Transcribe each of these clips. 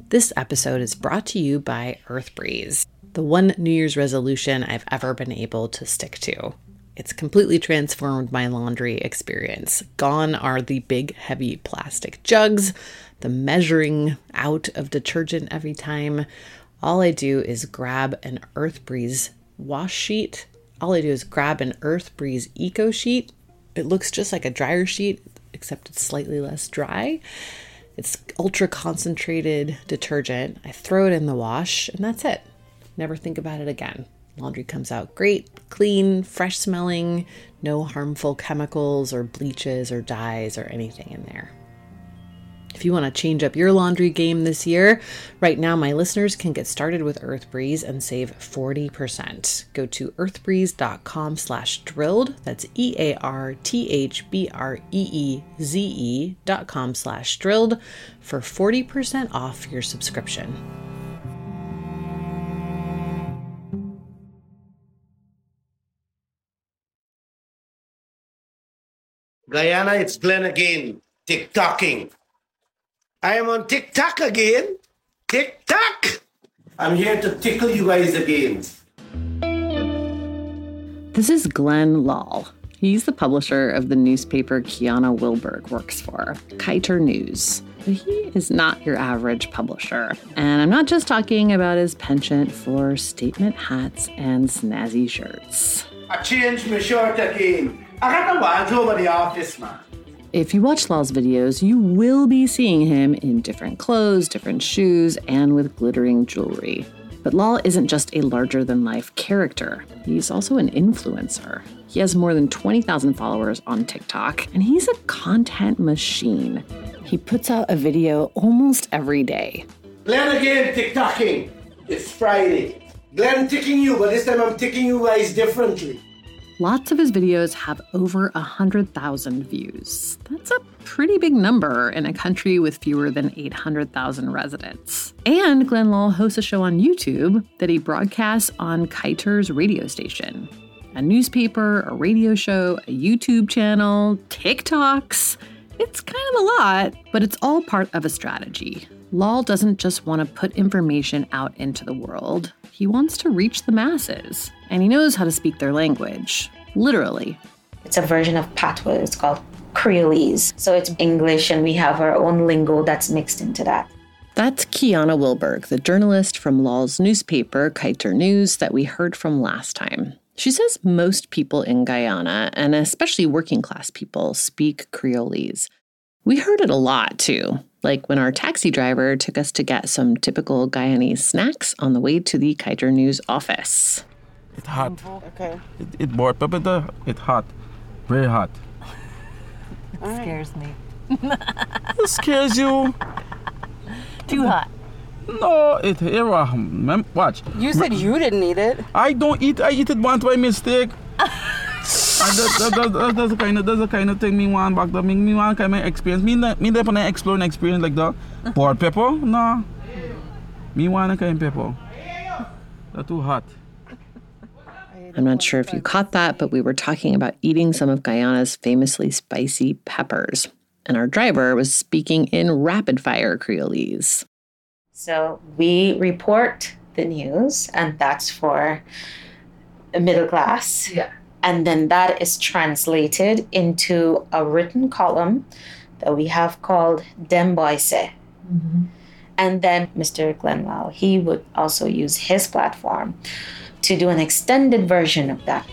This episode is brought to you by EarthBreeze, the one New Year's resolution I've ever been able to stick to. It's completely transformed my laundry experience. Gone are the big, heavy plastic jugs, the measuring out of detergent every time. All I do is grab an EarthBreeze wash sheet. All I do is grab an EarthBreeze Eco Sheet. It looks just like a dryer sheet, except it's slightly less dry. It's ultra concentrated detergent. I throw it in the wash and that's it. Never think about it again. Laundry comes out great, clean, fresh smelling, no harmful chemicals or bleaches or dyes or anything in there. If you want to change up your laundry game this year, right now my listeners can get started with EarthBreeze and save 40%. Go to earthbreeze.com/drilled. That's EARTHBREEZE.com/drilled for 40% off your subscription. Guyana, it's Glenn again, TikToking. I am on TikTok again. TikTok! I'm here to tickle you guys again. This is Glenn Lal. He's the publisher of the newspaper Kiana Wilberg works for, Kiter News. But he is not your average publisher. And I'm not just talking about his penchant for statement hats and snazzy shirts. I changed my shirt again. I got the wardrobe at the office, man. If you watch Lal's videos, you will be seeing him in different clothes, different shoes, and with glittering jewelry. But Lal isn't just a larger-than-life character. He's also an influencer. He has more than 20,000 followers on TikTok, and he's a content machine. He puts out a video almost every day. Glenn again, TikToking. It's Friday. Glenn ticking you, but this time I'm ticking you guys differently. Lots of his videos have over 100,000 views. That's a pretty big number in a country with fewer than 800,000 residents. And Glenn Lal hosts a show on YouTube that he broadcasts on Kiter's radio station. A newspaper, a radio show, a YouTube channel, TikToks. It's kind of a lot, but it's all part of a strategy. Lal doesn't just want to put information out into the world. He wants to reach the masses, and he knows how to speak their language, literally. It's a version of Patois. It's called Creolese. So it's English, and we have our own lingo that's mixed into that. That's Kiana Wilberg, the journalist from Lal's newspaper, Kiter News, that we heard from last time. She says most people in Guyana, and especially working class people, speak Creolese. We heard it a lot, too, like when our taxi driver took us to get some typical Guyanese snacks on the way to the Kiter News office. It's hot. Okay. It bored, but it's hot. Very hot. It scares me. It scares you? Too hot. No, watch. You said you didn't eat it. I don't eat. I eat it once by mistake. That's the kind of thing me want back there. Me want kind of experience. Me there for explore an experience like that. Boiled pepper? No. Me want a kind of pepper. That's too hot. I'm not sure if you caught that, but we were talking about eating some of Guyana's famously spicy peppers. And our driver was speaking in rapid-fire Creolese. So we report the news, and that's for the middle class. Yeah. And then that is translated into a written column that we have called Dem Boy Say. Mm-hmm. And then Mr. Glenn Lal, he would also use his platform to do an extended version of that.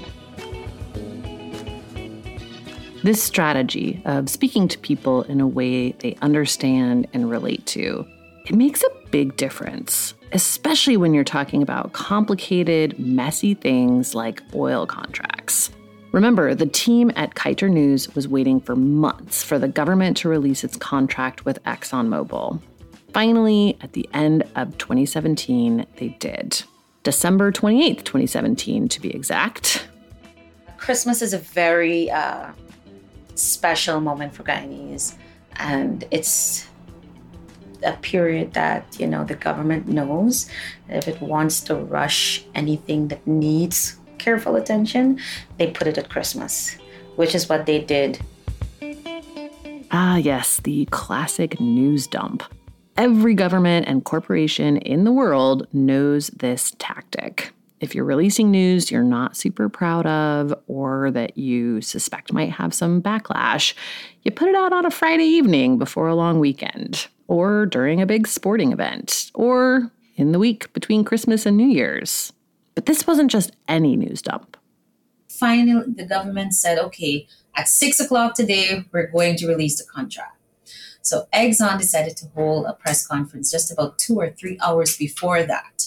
This strategy of speaking to people in a way they understand and relate to, it makes a big difference, especially when you're talking about complicated, messy things like oil contracts. Remember, the team at Kiter News was waiting for months for the government to release its contract with ExxonMobil. Finally, at the end of 2017, they did. December 28th, 2017, to be exact. Christmas is a very special moment for Guyanese, and it's a period that, the government knows that if it wants to rush anything that needs careful attention, they put it at Christmas, which is what they did. Ah, yes, the classic news dump. Every government and corporation in the world knows this tactic. If you're releasing news you're not super proud of or that you suspect might have some backlash, you put it out on a Friday evening before a long weekend, or during a big sporting event, or in the week between Christmas and New Year's. But this wasn't just any news dump. Finally, the government said, okay, at 6 o'clock today, we're going to release the contract. So Exxon decided to hold a press conference just about 2 or 3 hours before that.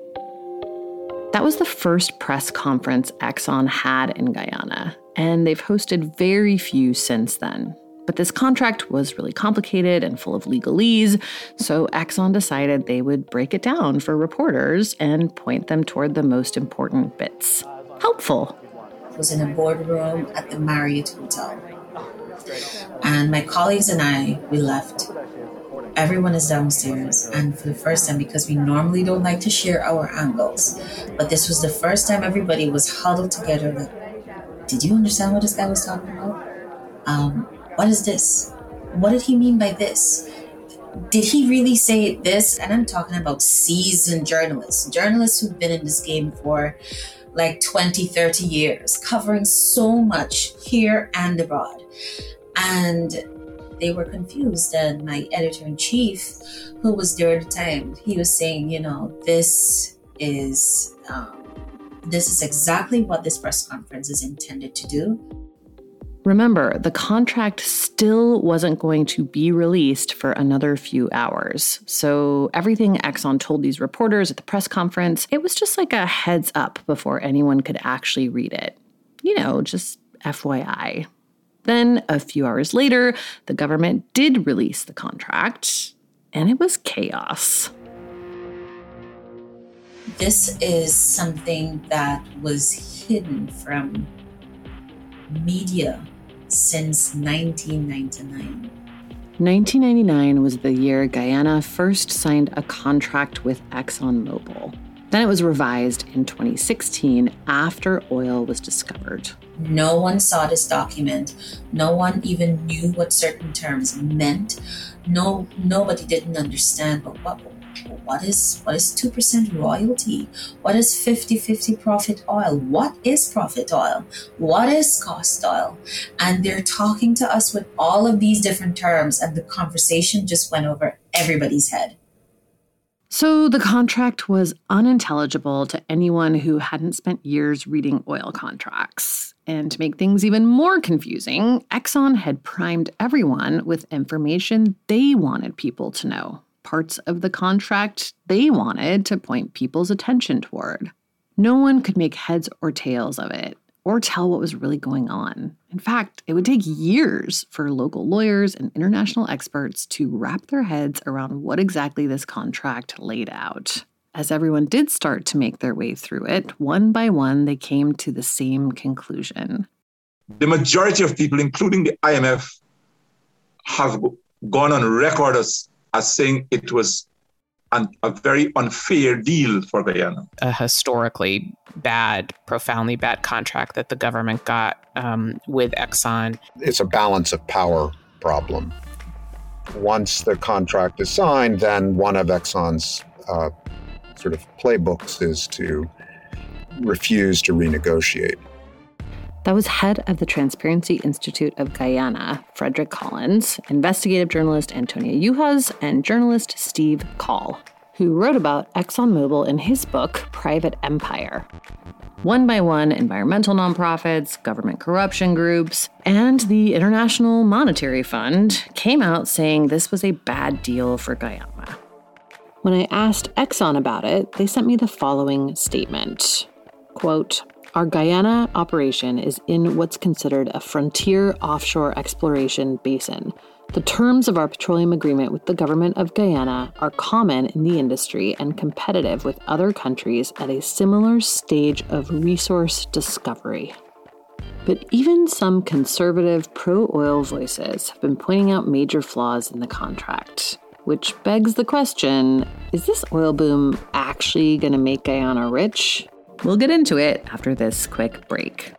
That was the first press conference Exxon had in Guyana, and they've hosted very few since then. But this contract was really complicated and full of legalese, so Exxon decided they would break it down for reporters and point them toward the most important bits. Helpful. I was in a boardroom at the Marriott Hotel. And my colleagues and I, we left. Everyone is downstairs. And for the first time, because we normally don't like to share our angles, but this was the first time everybody was huddled together. Like, did you understand what this guy was talking about? What is this? What did he mean by this? Did he really say this? And I'm talking about seasoned journalists who've been in this game for like 20, 30 years, covering so much here and abroad. And they were confused. And my editor-in-chief, who was there at the time, he was saying, this is exactly what this press conference is intended to do. Remember, the contract still wasn't going to be released for another few hours. So everything Exxon told these reporters at the press conference, it was just like a heads up before anyone could actually read it. Just FYI. Then, a few hours later, the government did release the contract, and it was chaos. This is something that was hidden from media since 1999. 1999 was the year Guyana first signed a contract with ExxonMobil. Then it was revised in 2016 after oil was discovered. No one saw this document. No one even knew what certain terms meant. Nobody didn't understand. But what is 2% royalty? What is 50-50 profit oil? What is profit oil? What is cost oil? And they're talking to us with all of these different terms, and the conversation just went over everybody's head. So the contract was unintelligible to anyone who hadn't spent years reading oil contracts. And to make things even more confusing, Exxon had primed everyone with information they wanted people to know. Parts of the contract they wanted to point people's attention toward. No one could make heads or tails of it, or tell what was really going on. In fact, it would take years for local lawyers and international experts to wrap their heads around what exactly this contract laid out. As everyone did start to make their way through it, one by one, they came to the same conclusion. The majority of people, including the IMF, have gone on record as saying it was a very unfair deal for Guyana. A historically bad, profoundly bad contract that the government got with Exxon. It's a balance of power problem. Once the contract is signed, then one of Exxon's sort of playbooks is to refuse to renegotiate. That was head of the Transparency Institute of Guyana, Frederick Collins, investigative journalist Antonia Yuhas, and journalist Steve Call, who wrote about ExxonMobil in his book, Private Empire. One by one, environmental nonprofits, government corruption groups, and the International Monetary Fund came out saying this was a bad deal for Guyana. When I asked Exxon about it, they sent me the following statement. Quote, "Our Guyana operation is in what's considered a frontier offshore exploration basin. The terms of our petroleum agreement with the government of Guyana are common in the industry and competitive with other countries at a similar stage of resource discovery." But even some conservative pro-oil voices have been pointing out major flaws in the contract, which begs the question, is this oil boom actually going to make Guyana rich? We'll get into it after this quick break.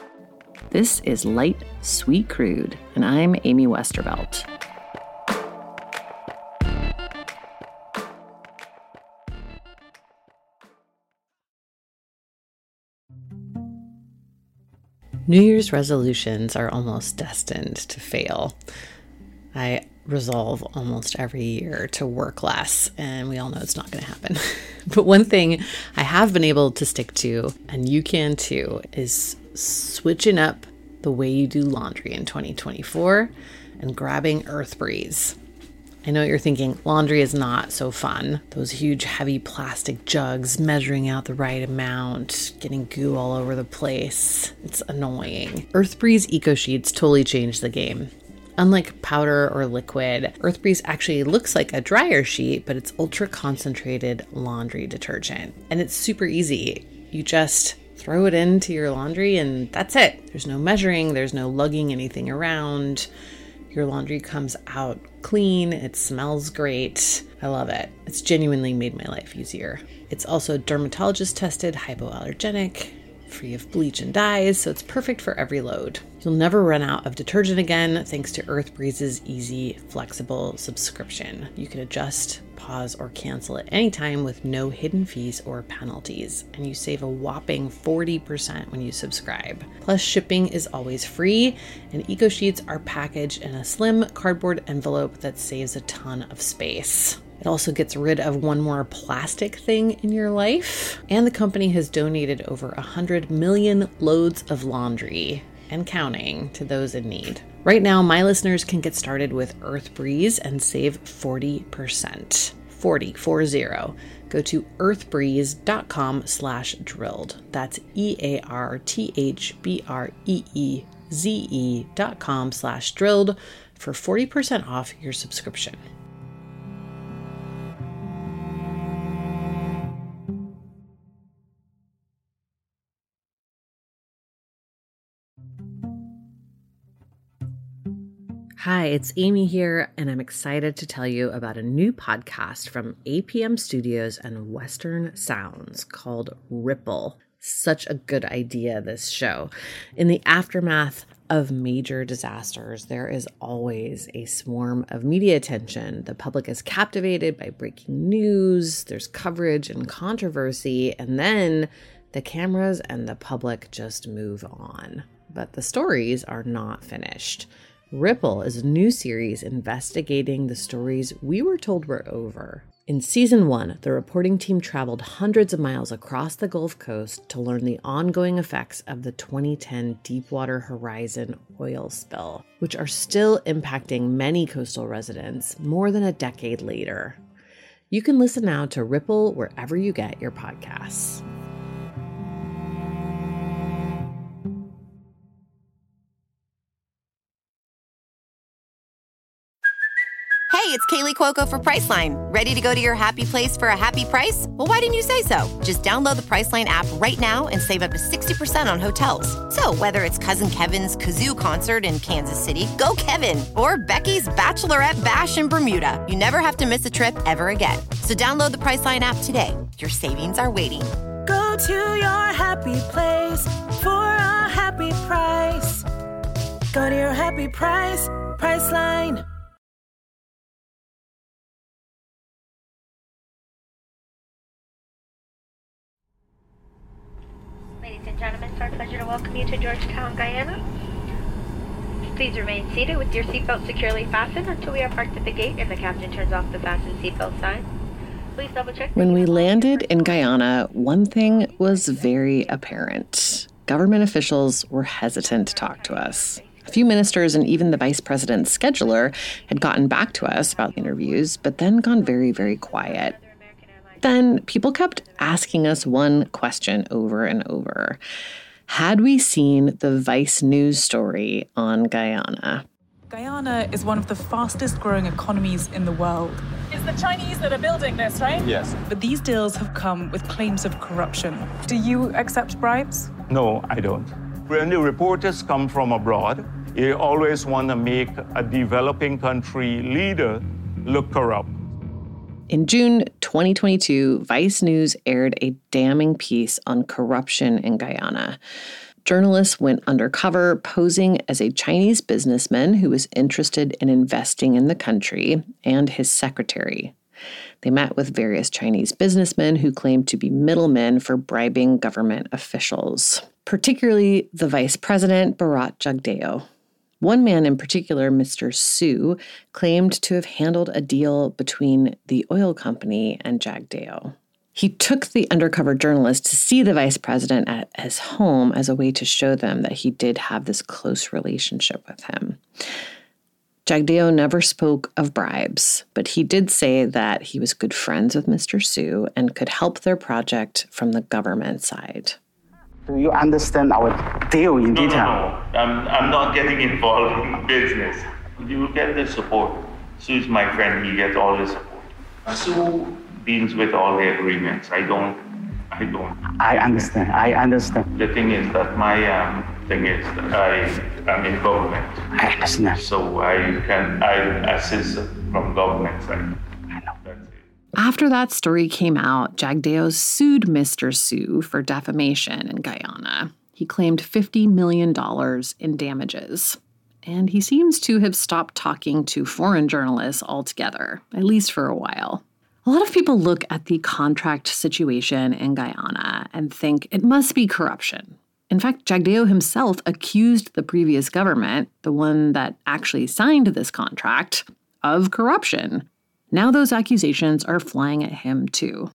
This is Light, Sweet Crude, and I'm Amy Westervelt. New Year's resolutions are almost destined to fail. I resolve almost every year to work less, and we all know it's not going to happen. But one thing I have been able to stick to, and you can too, is switching up the way you do laundry in 2024 and grabbing EarthBreeze. I know you're thinking laundry is not so fun. Those huge heavy plastic jugs, measuring out the right amount, getting goo all over the place. It's annoying. EarthBreeze Eco Sheets totally changed the game. Unlike powder or liquid, EarthBreeze actually looks like a dryer sheet, but it's ultra concentrated laundry detergent. And it's super easy. You just throw it into your laundry and that's it. There's no measuring, there's no lugging anything around. Your laundry comes out clean, it smells great. I love it. It's genuinely made my life easier. It's also dermatologist tested, hypoallergenic, free of bleach and dyes, so it's perfect for every load. You'll never run out of detergent again thanks to EarthBreeze's easy, flexible subscription. You can adjust, pause, or cancel at any time with no hidden fees or penalties, and you save a whopping 40% when you subscribe. Plus, shipping is always free, and Eco Sheets are packaged in a slim cardboard envelope that saves a ton of space. It also gets rid of one more plastic thing in your life, and the company has donated over 100 million loads of laundry and counting to those in need. Right now, my listeners can get started with EarthBreeze and save 40%. 40. Go to earthbreeze.com/drilled. That's EARTHBREEZE.com/drilled for 40% off your subscription. Hi, it's Amy here, and I'm excited to tell you about a new podcast from APM Studios and Western Sounds called Ripple. Such a good idea, this show. In the aftermath of major disasters, there is always a swarm of media attention. The public is captivated by breaking news, there's coverage and controversy, and then the cameras and the public just move on. But the stories are not finished. Ripple is a new series investigating the stories we were told were over. In season 1, the reporting team traveled hundreds of miles across the Gulf Coast to learn the ongoing effects of the 2010 Deepwater Horizon oil spill, which are still impacting many coastal residents more than a decade later. You can listen now to Ripple wherever you get your podcasts. Hey, it's Kaylee Cuoco for Priceline. Ready to go to your happy place for a happy price? Well, why didn't you say so? Just download the Priceline app right now and save up to 60% on hotels. So whether it's Cousin Kevin's Kazoo Concert in Kansas City, go Kevin, or Becky's Bachelorette Bash in Bermuda, you never have to miss a trip ever again. So download the Priceline app today. Your savings are waiting. Go to your happy place for a happy price. Go to your happy price, Priceline. Ladies and gentlemen, it's our pleasure to welcome you to Georgetown, Guyana. Please remain seated with your seatbelt securely fastened until we are parked at the gate and the captain turns off the fasten seatbelt sign. Please double check. When we landed in Guyana, one thing was very apparent. Government officials were hesitant to talk to us. A few ministers and even the vice president's scheduler had gotten back to us about interviews, but then gone very, very quiet. Then people kept asking us one question over and over. Had we seen the Vice News story on Guyana? Guyana is one of the fastest growing economies in the world. It's the Chinese that are building this, right? Yes. But these deals have come with claims of corruption. Do you accept bribes? No, I don't. When the reporters come from abroad, they always want to make a developing country leader look corrupt. In June 2022, Vice News aired a damning piece on corruption in Guyana. Journalists went undercover, posing as a Chinese businessman who was interested in investing in the country and his secretary. They met with various Chinese businessmen who claimed to be middlemen for bribing government officials. particularly the vice president, Bharat Jagdeo. One man in particular, Mr. Su, claimed to have handled a deal between the oil company and Jagdeo. He took the undercover journalist to see the vice president at his home as a way to show them that he did have this close relationship with him. Jagdeo never spoke of bribes, but he did say that he was good friends with Mr. Su and could help their project from the government side. Do you understand our deal in detail? No. I'm not getting involved in business. You will get the support. Su is my friend. He gets all the support. Su deals with all the agreements. I don't. I understand. The thing is that my thing is that I'm in government. I understand. So I assist from government side. After that story came out, Jagdeo sued Mr. Su for defamation in Guyana. He claimed $50 million in damages. And he seems to have stopped talking to foreign journalists altogether, at least for a while. A lot of people look at the contract situation in Guyana and think it must be corruption. In fact, Jagdeo himself accused the previous government, the one that actually signed this contract, of corruption. Now those accusations are flying at him too.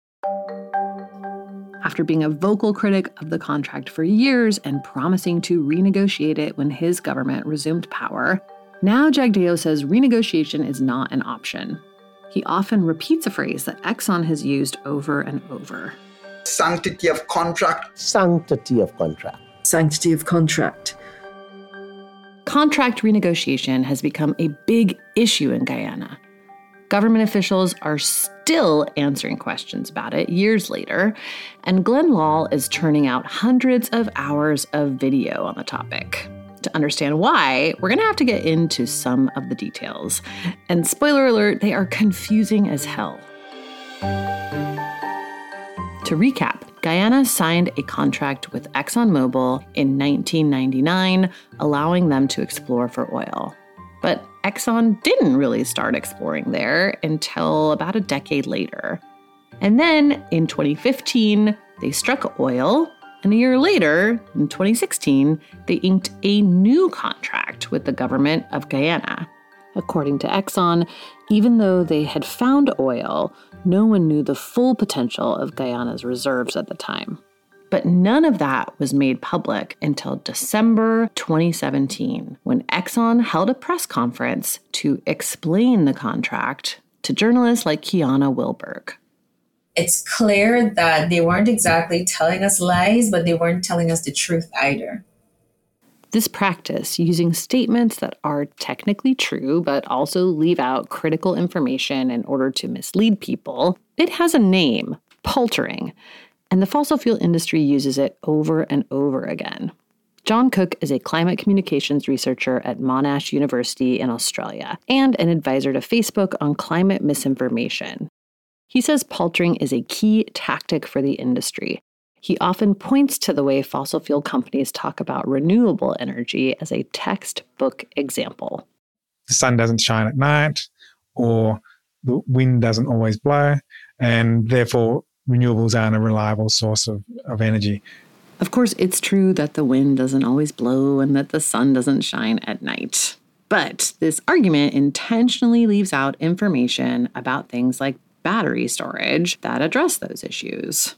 After being a vocal critic of the contract for years and promising to renegotiate it when his government resumed power, now Jagdeo says renegotiation is not an option. He often repeats a phrase that Exxon has used over and over. Sanctity of contract. Sanctity of contract. Sanctity of contract. Contract renegotiation has become a big issue in Guyana. Government officials are still answering questions about it years later, and Glenn Lahl is turning out hundreds of hours of video on the topic. To understand why, we're going to have to get into some of the details. And spoiler alert, they are confusing as hell. To recap, Guyana signed a contract with ExxonMobil in 1999, allowing them to explore for oil. But Exxon didn't really start exploring there until about a decade later. And then in 2015, they struck oil, and a year later, in 2016, they inked a new contract with the government of Guyana. According to Exxon, even though they had found oil, no one knew the full potential of Guyana's reserves at the time. But none of that was made public until December 2017, when Exxon held a press conference to explain the contract to journalists like Kiana Wilberg. It's clear that they weren't exactly telling us lies, but they weren't telling us the truth either. This practice, using statements that are technically true but also leave out critical information in order to mislead people, it has a name, paltering. And the fossil fuel industry uses it over and over again. John Cook is a climate communications researcher at Monash University in Australia and an advisor to Facebook on climate misinformation. He says paltering is a key tactic for the industry. He often points to the way fossil fuel companies talk about renewable energy as a textbook example. The sun doesn't shine at night, or the wind doesn't always blow, and therefore renewables aren't a reliable source of energy. Of course, it's true that the wind doesn't always blow and that the sun doesn't shine at night. But this argument intentionally leaves out information about things like battery storage that address those issues.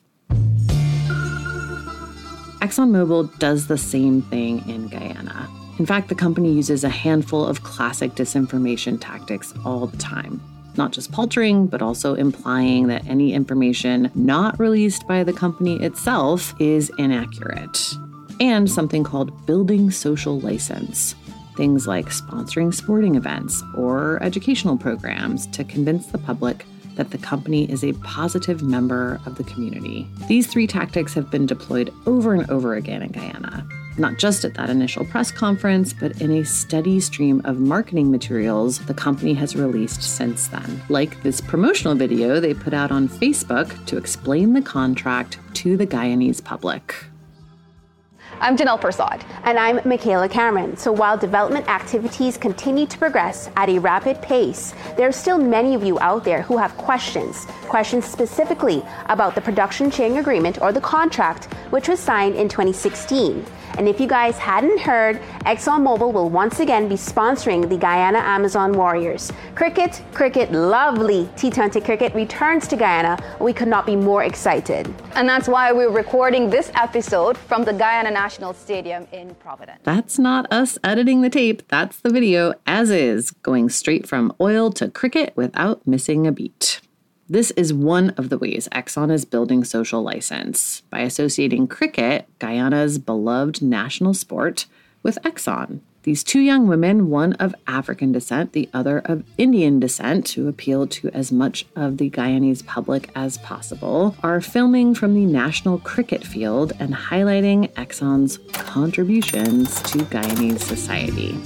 ExxonMobil does the same thing in Guyana. In fact, the company uses a handful of classic disinformation tactics all the time. Not just paltering, but also implying that any information not released by the company itself is inaccurate. And something called building social license. Things like sponsoring sporting events or educational programs to convince the public that the company is a positive member of the community. These three tactics have been deployed over and over again in Guyana. Not just at that initial press conference, but in a steady stream of marketing materials the company has released since then, like this promotional video they put out on Facebook to explain the contract to the Guyanese public. I'm Janelle Persad. And I'm Michaela Cameron. So while development activities continue to progress at a rapid pace, there are still many of you out there who have questions specifically about the production sharing agreement or the contract which was signed in 2016. And if you guys hadn't heard, ExxonMobil will once again be sponsoring the Guyana Amazon Warriors. Cricket, lovely T20 cricket returns to Guyana. We could not be more excited. And that's why we're recording this episode from the Guyana National Stadium in Providence. That's not us editing the tape. That's the video as is, going straight from oil to cricket without missing a beat. This is one of the ways Exxon is building social license, by associating cricket, Guyana's beloved national sport, with Exxon. These two young women, one of African descent, the other of Indian descent, to appeal to as much of the Guyanese public as possible, are filming from the national cricket field and highlighting Exxon's contributions to Guyanese society.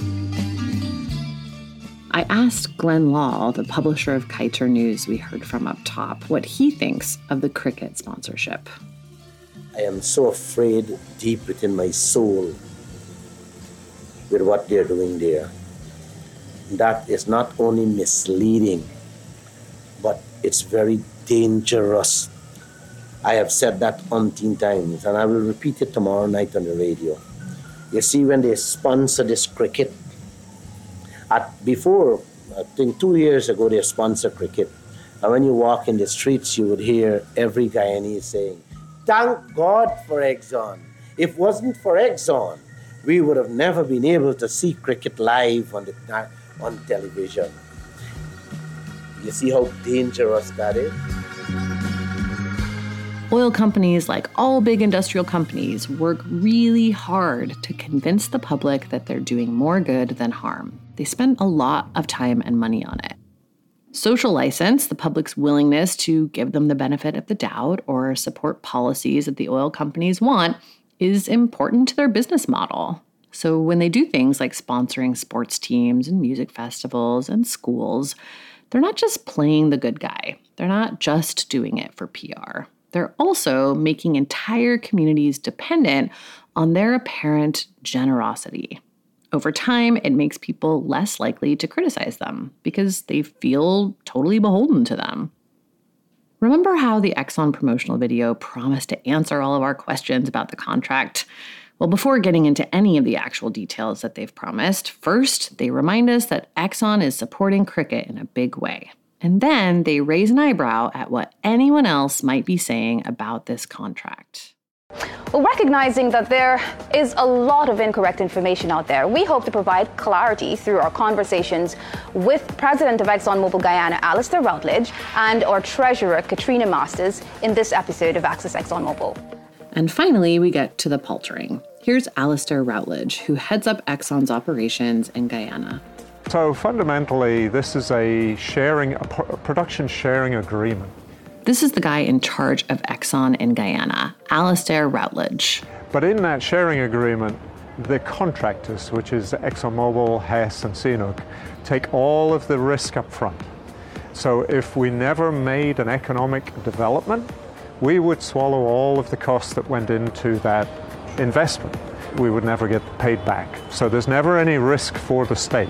I asked Glenn Law, the publisher of Kiter News we heard from up top, what he thinks of the cricket sponsorship. I am so afraid deep within my soul with what they're doing there. That is not only misleading, but it's very dangerous. I have said that umpteen times, and I will repeat it tomorrow night on the radio. You see, when they sponsor this cricket, before, I think 2 years ago, they sponsored cricket. And when you walk in the streets, you would hear every Guyanese saying, "Thank God for Exxon. If it wasn't for Exxon, we would have never been able to see cricket live on television." You see how dangerous that is? Oil companies, like all big industrial companies, work really hard to convince the public that they're doing more good than harm. They spend a lot of time and money on it. Social license, the public's willingness to give them the benefit of the doubt or support policies that the oil companies want, is important to their business model. So when they do things like sponsoring sports teams and music festivals and schools, they're not just playing the good guy. They're not just doing it for PR. They're also making entire communities dependent on their apparent generosity. Over time, it makes people less likely to criticize them because they feel totally beholden to them. Remember how the Exxon promotional video promised to answer all of our questions about the contract? Well, before getting into any of the actual details that they've promised, first, they remind us that Exxon is supporting cricket in a big way. And then they raise an eyebrow at what anyone else might be saying about this contract. Well, recognizing that there is a lot of incorrect information out there, we hope to provide clarity through our conversations with President of ExxonMobil Guyana, Alistair Routledge, and our Treasurer, Katrina Masters, in this episode of Access ExxonMobil. And finally, we get to the paltering. Here's Alistair Routledge, who heads up Exxon's operations in Guyana. So fundamentally, this is a production sharing agreement. This is the guy in charge of Exxon in Guyana, Alistair Routledge. But in that sharing agreement, the contractors, which is ExxonMobil, Hess, and CNOOC, take all of the risk up front. So if we never made an economic development, we would swallow all of the costs that went into that investment. We would never get paid back. So there's never any risk for the state.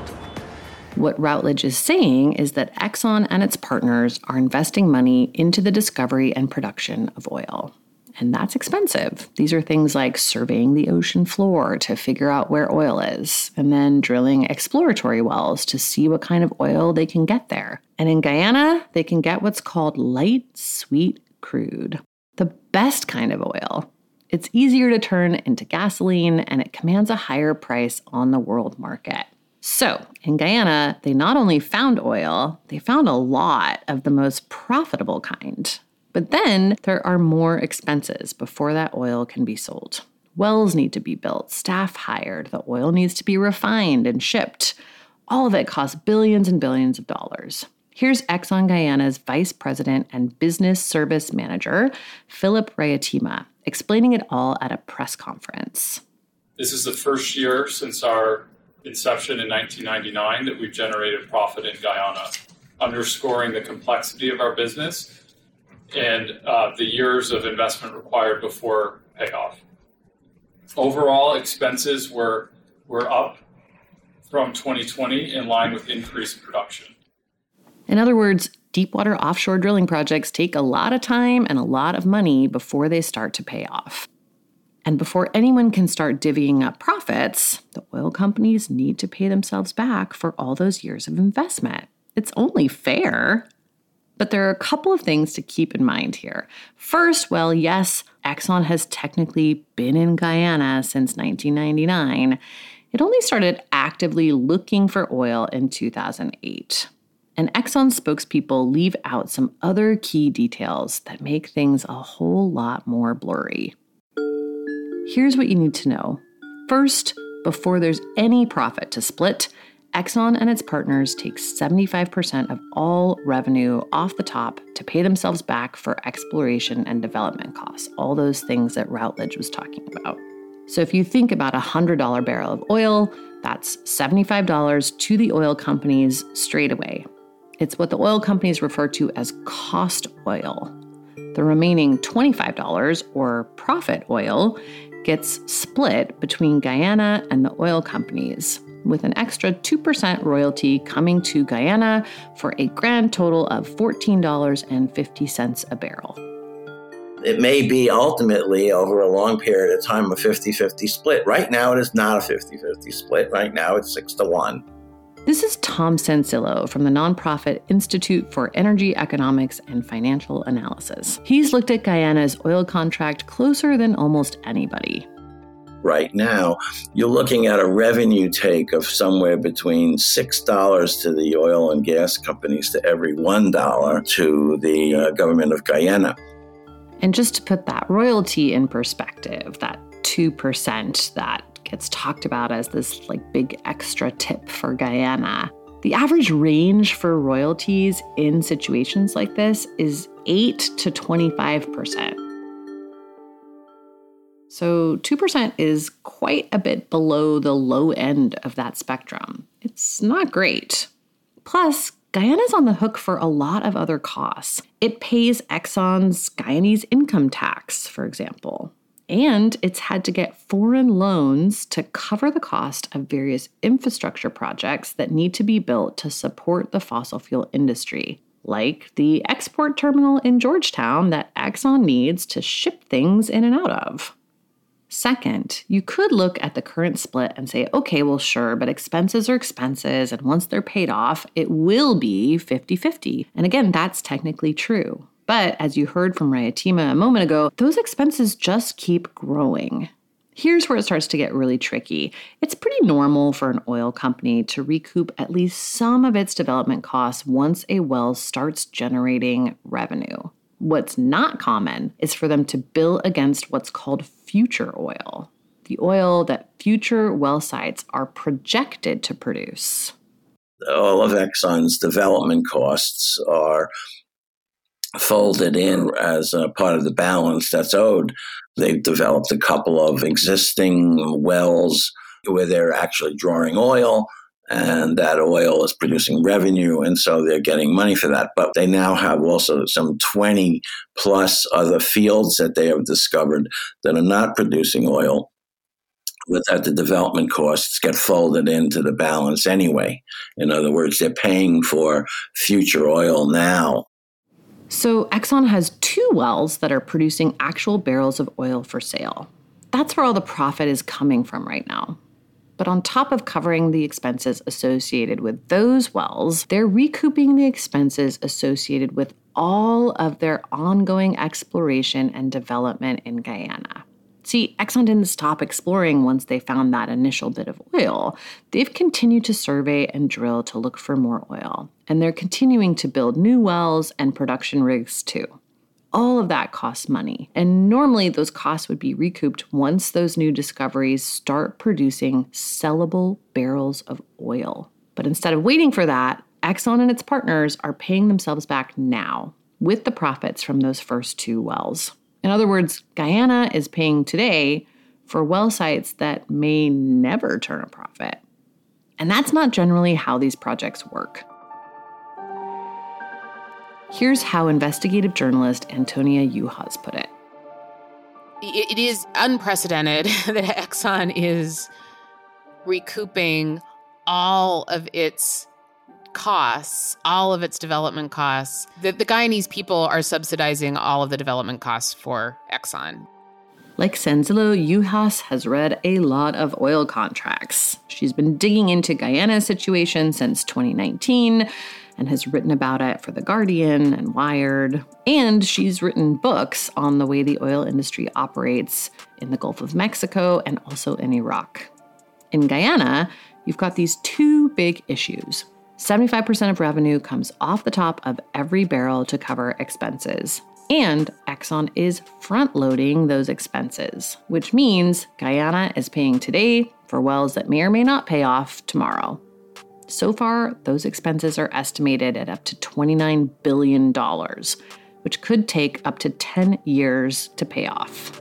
What Routledge is saying is that Exxon and its partners are investing money into the discovery and production of oil. And that's expensive. These are things like surveying the ocean floor to figure out where oil is, and then drilling exploratory wells to see what kind of oil they can get there. And in Guyana, they can get what's called light, sweet crude, the best kind of oil. It's easier to turn into gasoline, and it commands a higher price on the world market. So, in Guyana, they not only found oil, they found a lot of the most profitable kind. But then there are more expenses before that oil can be sold. Wells need to be built, staff hired, the oil needs to be refined and shipped. All of it costs billions and billions of dollars. Here's Exxon Guyana's Vice President and Business Service Manager, Philip Rayatima, explaining it all at a press conference. This is the first year since our inception in 1999 that we've generated profit in Guyana, underscoring the complexity of our business and the years of investment required before payoff. Overall, expenses were up from 2020 in line with increased production. In other words, deepwater offshore drilling projects take a lot of time and a lot of money before they start to pay off. And before anyone can start divvying up profits, the oil companies need to pay themselves back for all those years of investment. It's only fair. But there are a couple of things to keep in mind here. First, well, yes, Exxon has technically been in Guyana since 1999. It only started actively looking for oil in 2008. And Exxon spokespeople leave out some other key details that make things a whole lot more blurry. Here's what you need to know. First, before there's any profit to split, Exxon and its partners take 75% of all revenue off the top to pay themselves back for exploration and development costs, all those things that Routledge was talking about. So if you think about a $100 barrel of oil, that's $75 to the oil companies straight away. It's what the oil companies refer to as cost oil. The remaining $25, or profit oil, gets split between Guyana and the oil companies, with an extra 2% royalty coming to Guyana for a grand total of $14.50 a barrel. It may be ultimately over a long period of time a 50-50 split. Right now it is not a 50-50 split. Right now it's 6-1. This is Tom Sansillo from the nonprofit Institute for Energy Economics and Financial Analysis. He's looked at Guyana's oil contract closer than almost anybody. Right now, you're looking at a revenue take of somewhere between $6 to the oil and gas companies to every $1 to the government of Guyana. And just to put that royalty in perspective, that 2% that gets talked about as this big extra tip for Guyana, the average range for royalties in situations like this is 8 to 25%. So 2% is quite a bit below the low end of that spectrum. It's not great. Plus, Guyana's on the hook for a lot of other costs. It pays Exxon's Guyanese income tax, for example. And it's had to get foreign loans to cover the cost of various infrastructure projects that need to be built to support the fossil fuel industry, like the export terminal in Georgetown that Exxon needs to ship things in and out of. Second, you could look at the current split and say, okay, well, sure, but expenses are expenses, and once they're paid off, it will be 50-50. And again, that's technically true. But as you heard from Rayatima a moment ago, those expenses just keep growing. Here's where it starts to get really tricky. It's pretty normal for an oil company to recoup at least some of its development costs once a well starts generating revenue. What's not common is for them to bill against what's called future oil, the oil that future well sites are projected to produce. All of Exxon's development costs are folded in as a part of the balance that's owed. They've developed a couple of existing wells where they're actually drawing oil, and that oil is producing revenue, and so they're getting money for that. But they now have also some 20 plus other fields that they have discovered that are not producing oil, without the development costs get folded into the balance anyway. In other words, they're paying for future oil now. So Exxon has 2 wells that are producing actual barrels of oil for sale. That's where all the profit is coming from right now. But on top of covering the expenses associated with those wells, they're recouping the expenses associated with all of their ongoing exploration and development in Guyana. See, Exxon didn't stop exploring once they found that initial bit of oil. They've continued to survey and drill to look for more oil, and they're continuing to build new wells and production rigs too. All of that costs money, and normally those costs would be recouped once those new discoveries start producing sellable barrels of oil. But instead of waiting for that, Exxon and its partners are paying themselves back now with the profits from those first 2 wells. In other words, Guyana is paying today for well sites that may never turn a profit. And that's not generally how these projects work. Here's how investigative journalist Antonia Juhas put it. It is unprecedented that Exxon is recouping all of its costs, all of its development costs. The Guyanese people are subsidizing all of the development costs for Exxon. Like Senzilo, Juhas has read a lot of oil contracts. She's been digging into Guyana's situation since 2019 and has written about it for The Guardian and Wired. And she's written books on the way the oil industry operates in the Gulf of Mexico and also in Iraq. In Guyana, you've got these two big issues. 75% of revenue comes off the top of every barrel to cover expenses. And Exxon is front-loading those expenses, which means Guyana is paying today for wells that may or may not pay off tomorrow. So far, those expenses are estimated at up to $29 billion, which could take up to 10 years to pay off.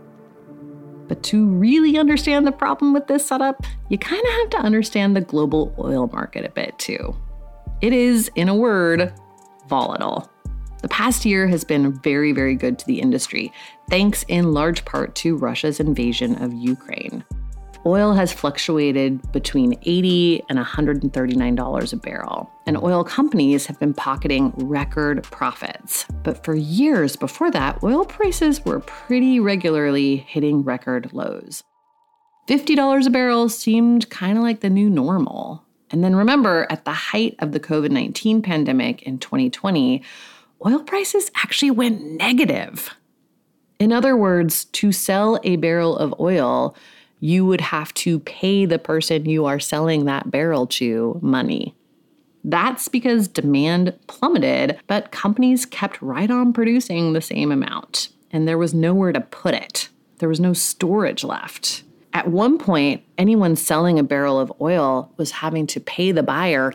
But to really understand the problem with this setup, you kind of have to understand the global oil market a bit too. It is, in a word, volatile. The past year has been very, very good to the industry, thanks in large part to Russia's invasion of Ukraine. Oil has fluctuated between $80 and $139 a barrel, and oil companies have been pocketing record profits. But for years before that, oil prices were pretty regularly hitting record lows. $50 a barrel seemed kind of like the new normal. And then remember, at the height of the COVID-19 pandemic in 2020, oil prices actually went negative. In other words, to sell a barrel of oil, you would have to pay the person you are selling that barrel to money. That's because demand plummeted, but companies kept right on producing the same amount, and there was nowhere to put it. There was no storage left. At one point, anyone selling a barrel of oil was having to pay the buyer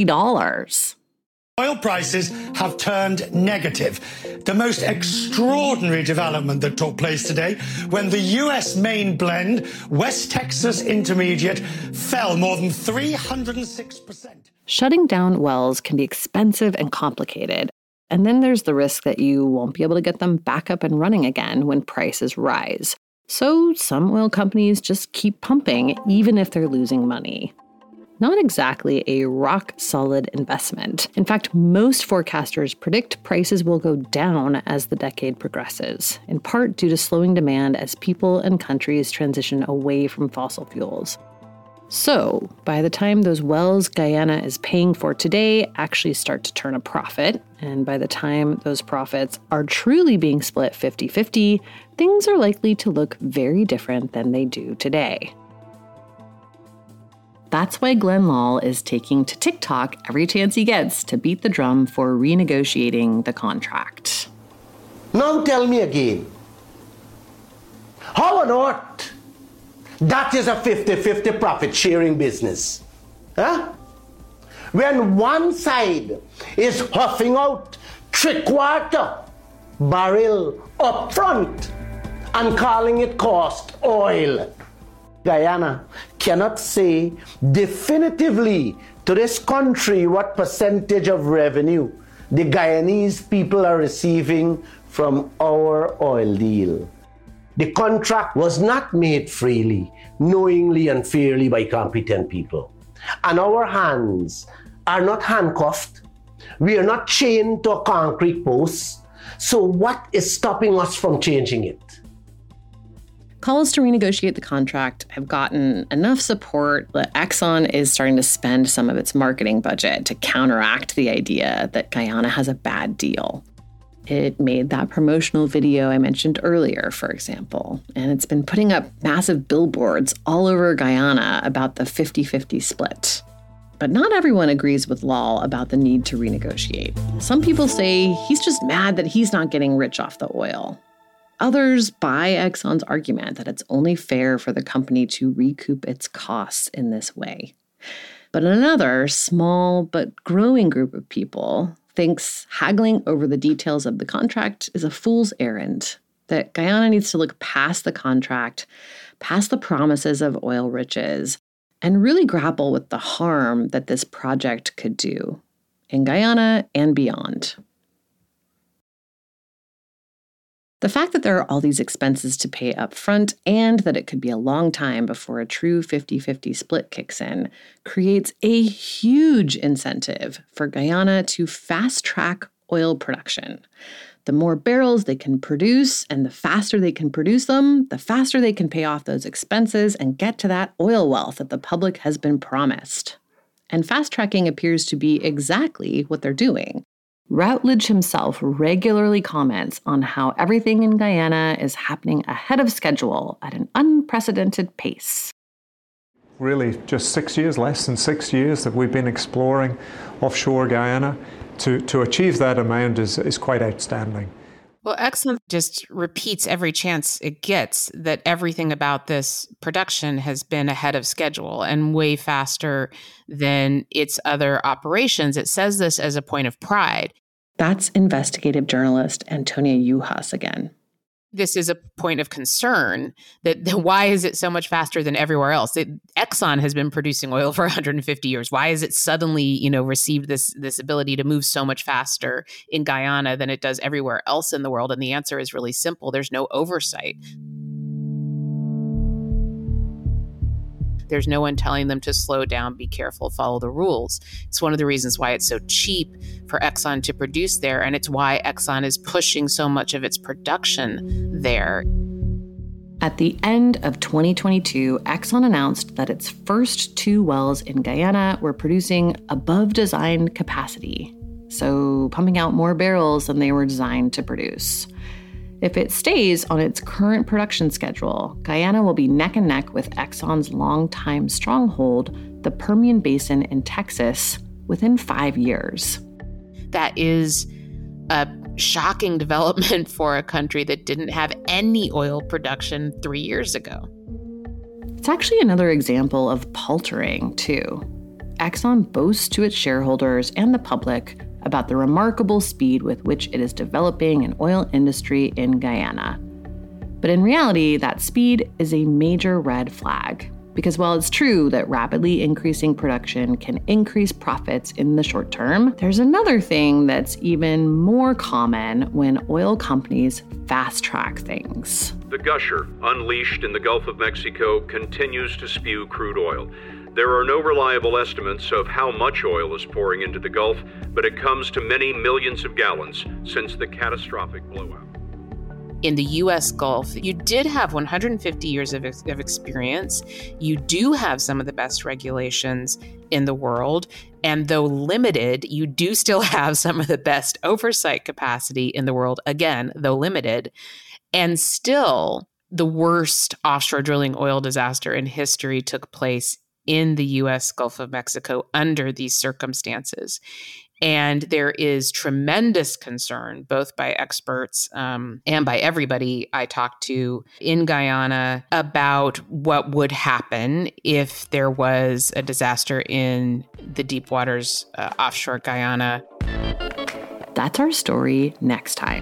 $30. Oil prices have turned negative. The most extraordinary development that took place today when the U.S. main blend, West Texas Intermediate, fell more than 306%. Shutting down wells can be expensive and complicated. And then there's the risk that you won't be able to get them back up and running again when prices rise. So some oil companies just keep pumping even if they're losing money. Not exactly a rock-solid investment. In fact, most forecasters predict prices will go down as the decade progresses, in part due to slowing demand as people and countries transition away from fossil fuels. So, by the time those wells Guyana is paying for today actually start to turn a profit, and by the time those profits are truly being split 50-50, things are likely to look very different than they do today. That's why Glenn Lal is taking to TikTok every chance he gets to beat the drum for renegotiating the contract. Now tell me again, how on earth that is a 50-50 profit-sharing business? Huh? When one side is huffing out 3/4 barrel up front and calling it cost oil. Guyana cannot say definitively to this country what percentage of revenue the Guyanese people are receiving from our oil deal. The contract was not made freely, knowingly and fairly by competent people. And our hands are not handcuffed. We are not chained to a concrete post. So what is stopping us from changing it? Calls to renegotiate the contract have gotten enough support that Exxon is starting to spend some of its marketing budget to counteract the idea that Guyana has a bad deal. It made that promotional video I mentioned earlier, for example, and it's been putting up massive billboards all over Guyana about the 50-50 split. But not everyone agrees with Lal about the need to renegotiate. Some people say he's just mad that he's not getting rich off the oil. Others buy Exxon's argument that it's only fair for the company to recoup its costs in this way. But another small but growing group of people thinks haggling over the details of the contract is a fool's errand, that Guyana needs to look past the contract, past the promises of oil riches, and really grapple with the harm that this project could do in Guyana and beyond. The fact that there are all these expenses to pay up front and that it could be a long time before a true 50-50 split kicks in creates a huge incentive for Guyana to fast-track oil production. The more barrels they can produce and the faster they can produce them, the faster they can pay off those expenses and get to that oil wealth that the public has been promised. And fast-tracking appears to be exactly what they're doing. Routledge himself regularly comments on how everything in Guyana is happening ahead of schedule at an unprecedented pace. Really, just 6 years, less than 6 years that we've been exploring offshore Guyana. To achieve that amount is quite outstanding. Well, Exxon just repeats every chance it gets that everything about this production has been ahead of schedule and way faster than its other operations. It says this as a point of pride. That's investigative journalist Antonia Yuhas again. This is a point of concern that why is it so much faster than everywhere else? Exxon has been producing oil for 150 years. Why is it suddenly, received this ability to move so much faster in Guyana than it does everywhere else in the world? And the answer is really simple. There's no oversight. There's no one telling them to slow down, be careful, follow the rules. It's one of the reasons why it's so cheap for Exxon to produce there, and it's why Exxon is pushing so much of its production there. At the end of 2022, Exxon announced that its first 2 wells in Guyana were producing above design capacity, so pumping out more barrels than they were designed to produce. If it stays on its current production schedule, Guyana will be neck and neck with Exxon's longtime stronghold, the Permian Basin in Texas, within 5 years. That is a shocking development for a country that didn't have any oil production 3 years ago. It's actually another example of paltering, too. Exxon boasts to its shareholders and the public about the remarkable speed with which it is developing an oil industry in Guyana. But in reality, that speed is a major red flag. Because while it's true that rapidly increasing production can increase profits in the short term, there's another thing that's even more common when oil companies fast-track things. The gusher, unleashed in the Gulf of Mexico, continues to spew crude oil. There are no reliable estimates of how much oil is pouring into the Gulf, but it comes to many millions of gallons since the catastrophic blowout. In the U.S. Gulf, you did have 150 years of experience. You do have some of the best regulations in the world. And though limited, you do still have some of the best oversight capacity in the world, again, though limited. And still, the worst offshore drilling oil disaster in history took place in the U.S. Gulf of Mexico under these circumstances. And there is tremendous concern, both by experts and by everybody I talked to in Guyana, about what would happen if there was a disaster in the deep waters offshore Guyana. That's our story next time.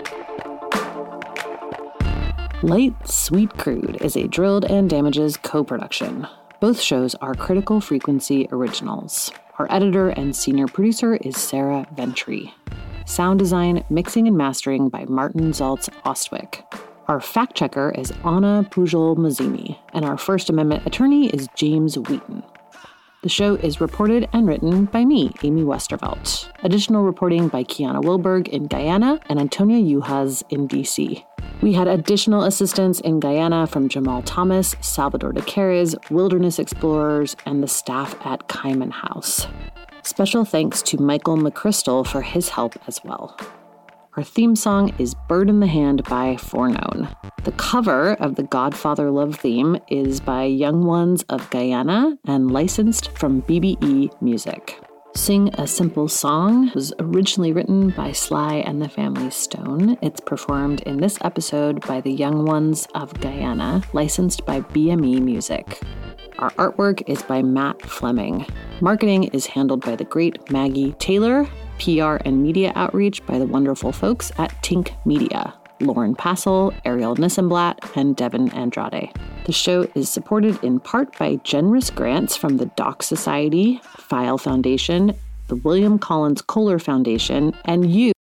Light Sweet Crude is a Drilled and Damages co-production. Both shows are Critical Frequency originals. Our editor and senior producer is Sarah Ventry. Sound design, mixing, and mastering by Martin Zaltz Ostwick. Our fact checker is Anna Pujol-Mazzini, and our First Amendment attorney is James Wheaton. The show is reported and written by me, Amy Westervelt. Additional reporting by Kiana Wilberg in Guyana and Antonia Yuhas in D.C. We had additional assistance in Guyana from Jamal Thomas, Salvador de Carres, Wilderness Explorers, and the staff at Kaiman House. Special thanks to Michael McChrystal for his help as well. Our theme song is Bird in the Hand by Forknown. The cover of the Godfather Love theme is by Young Ones of Guyana and licensed from BBE Music. Sing a Simple Song was originally written by Sly and the Family Stone. It's performed in this episode by the Young Ones of Guyana, licensed by BME Music. Our artwork is by Matt Fleming. Marketing is handled by the great Maggie Taylor. PR and media outreach by the wonderful folks at Tink Media. Lauren Passel, Ariel Nissenblatt, and Devin Andrade. The show is supported in part by generous grants from the Doc Society, File Foundation, the William Collins Kohler Foundation, and you,